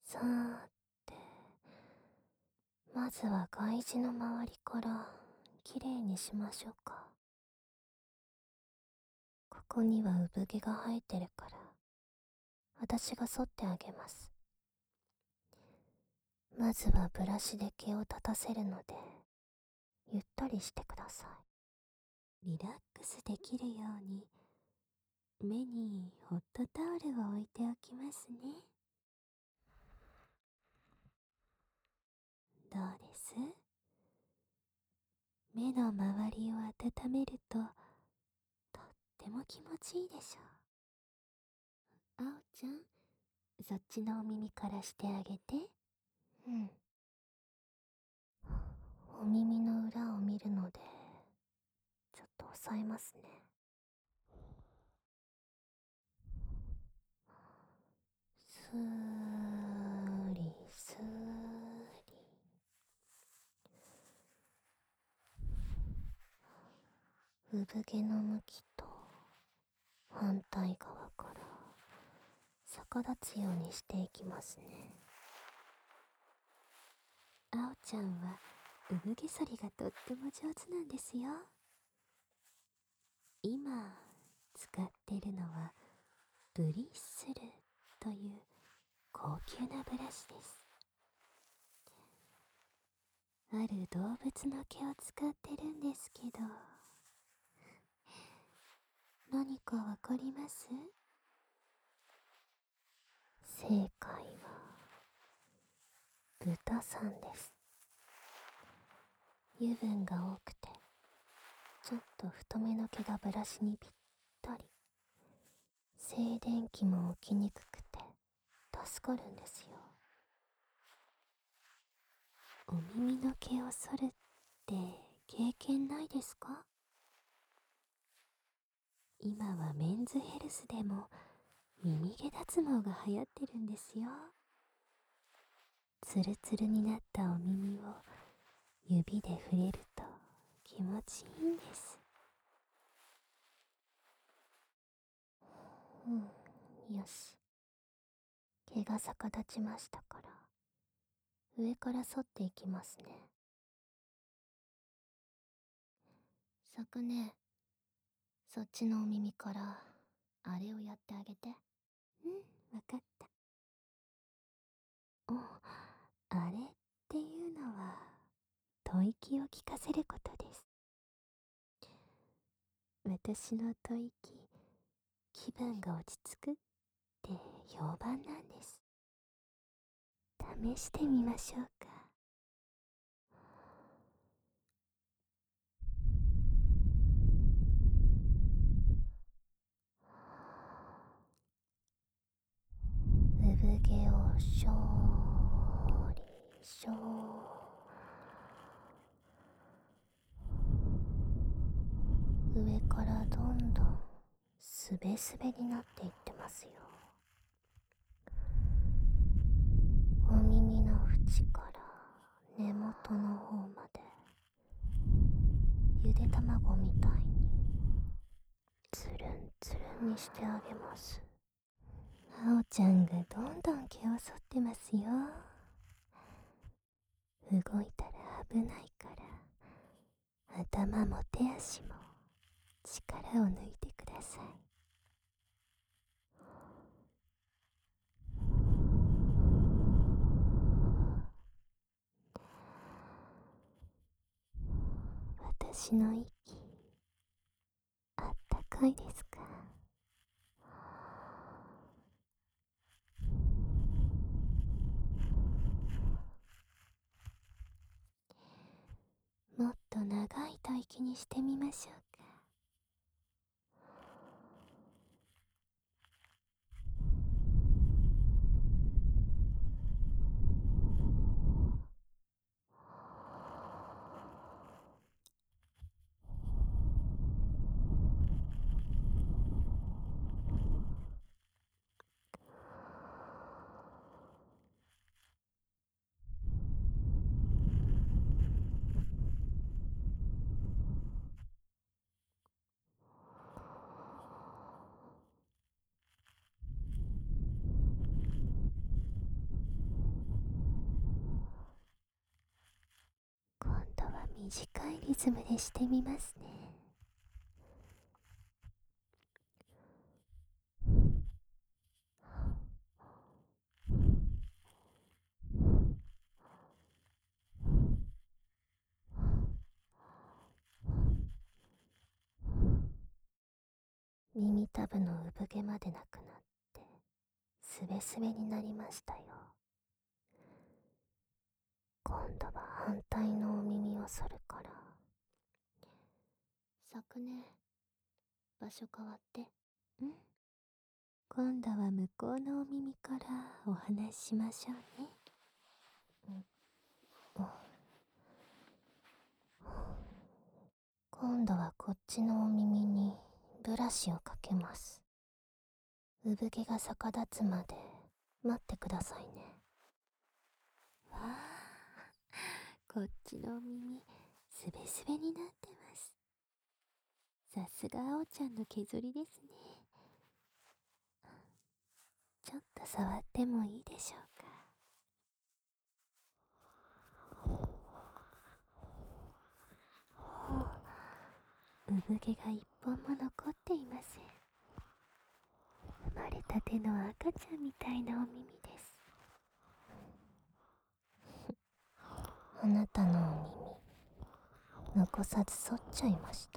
さーて、まずは外耳の周りからきれいにしましょうか。ここには産毛が生えてるから、私が剃ってあげます。まずはブラシで毛を立たせるので、ゆったりしてください。リラックスできるように、目にホットタオルを置いておきますね。どうです？目の周りを温めると、とっても気持ちいいでしょう。あおちゃん、そっちのお耳からしてあげて。うん。お耳の裏を見るので、ちょっと押さえますね。スーリスーリ。産毛の向きと反対側から逆立つようにしていきますね。あおちゃんは産毛剃りがとっても上手なんですよ。今使ってるのはブリッスルという高級なブラシです。ある動物の毛を使ってるんですけど、何かわかります？正解は豚さんです。油分が多くてちょっと太めの毛がブラシにぴったり。静電気も起きにくくて助かるんですよ。お耳の毛を剃るって経験ないですか？今はメンズヘルスでも耳毛脱毛が流行ってるんですよ。ツルツルになったお耳を指で触れると気持ちいいんです。よし。毛が逆立ちましたから、上から剃っていきますね。咲ね、そっちのお耳からあれをやってあげて。うん、わかった。お、あれっていうのは吐息を聞かせることです。私の吐息、気分が落ち着くって評判なんです。試してみましょうか。産毛をしょーりしょー。上からどんどんすべすべになっていってますよ。お耳の縁から根元の方まで、ゆで卵みたいにつるんつるんにしてあげます。あおちゃんがどんどん毛を剃ってますよ。動いたら危ないから、頭も手足も力を抜いてください。私の息、あったかいですか？もっと長い吐息にしてみましょうか。 は短いリズムでしてみますね。耳たぶの産毛までなくなってすべすべになりましたよ。今度は反対のお耳を剃るから。昨年場所変わって。今度は向こうのお耳からお話ししましょうね。今度はこっちのお耳にブラシをかけます。産毛が逆立つまで待ってくださいね。わあ、こっちのお耳すべすべになってます。さすがあおちゃんの削りですね。ちょっと触ってもいいでしょうか。産毛が一本も残っていません。生まれたての赤ちゃんみたいなお耳です。あなたのお耳残さず剃っちゃいました。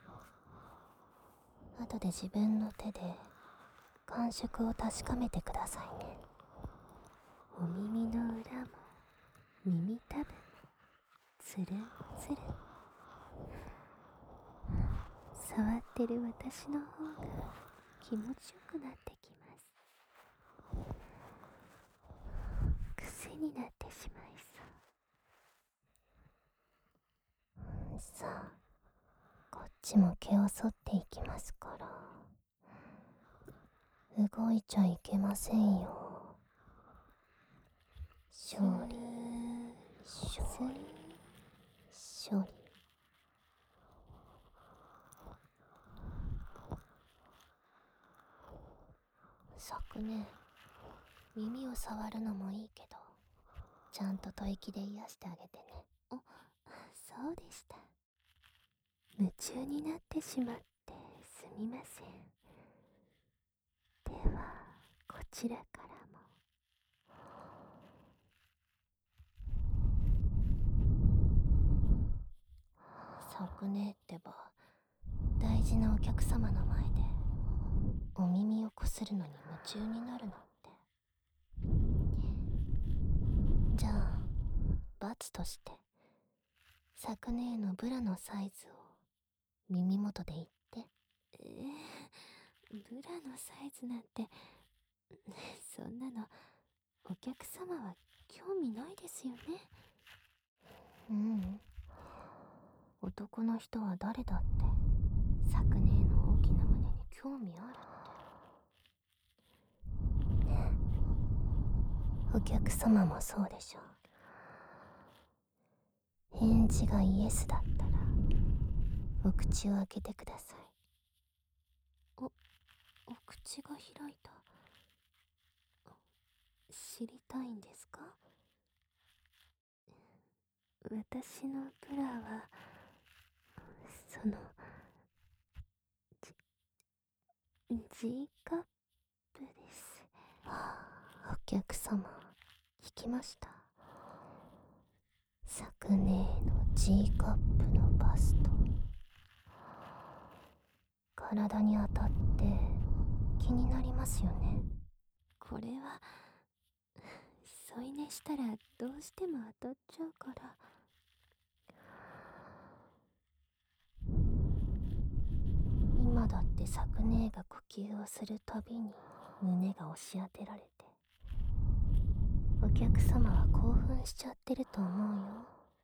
後で自分の手で感触を確かめてくださいね。お耳の裏も耳たぶもつるんつるん。触ってる私の方が気持ちよくなってきます。癖になってしまいそう。さあ、こっちも毛を剃っていきますから。動いちゃいけませんよ。勝利、勝利、勝利。昨年、耳を触るのもいいけど、ちゃんと吐息で癒してあげてね。そうでした。夢中になってしまってすみません。では、こちらからも。昨年ってば、大事なお客様の前でお耳をこするのに夢中になるなんて。じゃあ罰として昨年のブラのサイズを耳元で言って。ブラのサイズなんてそんなのお客様は興味ないですよね。男の人は誰だって昨年の大きな胸に興味あるって。ねえ、お客様もそうでしょう。返事がイエスだったらお口を開けてください。お口が開いた。知りたいんですか？私のブラはそのG カップです。お客様、聞きました。昨年の G カップのバスト、体に当たって気になりますよね。これは添い寝したらどうしても当たっちゃうから。今だって昨年が呼吸をするたびに胸が押し当てられて、お客様は興奮しちゃってると思うよ。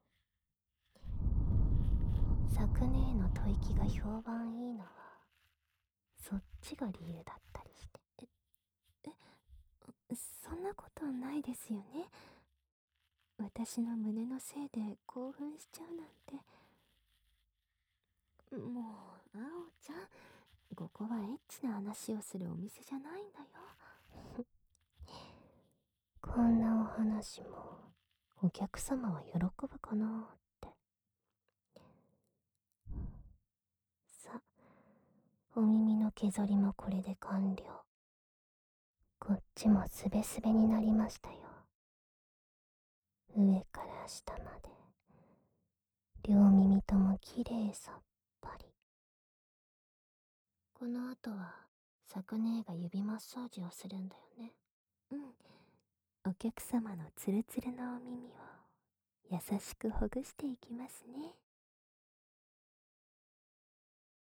昨年の吐息が評判いいのはそっちが理由だったりして。そんなことないですよね。私の胸のせいで興奮しちゃうなんて。もう、あおちゃん、ここはエッチな話をするお店じゃないんだよ。こんなお話もお客様は喜ぶかなって。 お耳の削りもこれで完了。こっちもすべすべになりましたよ。上から下まで両耳ともきれいさっぱり。この後はサク姉が指マッサージをするんだよね。うん。お客様のツルツルのお耳を優しくほぐしていきますね。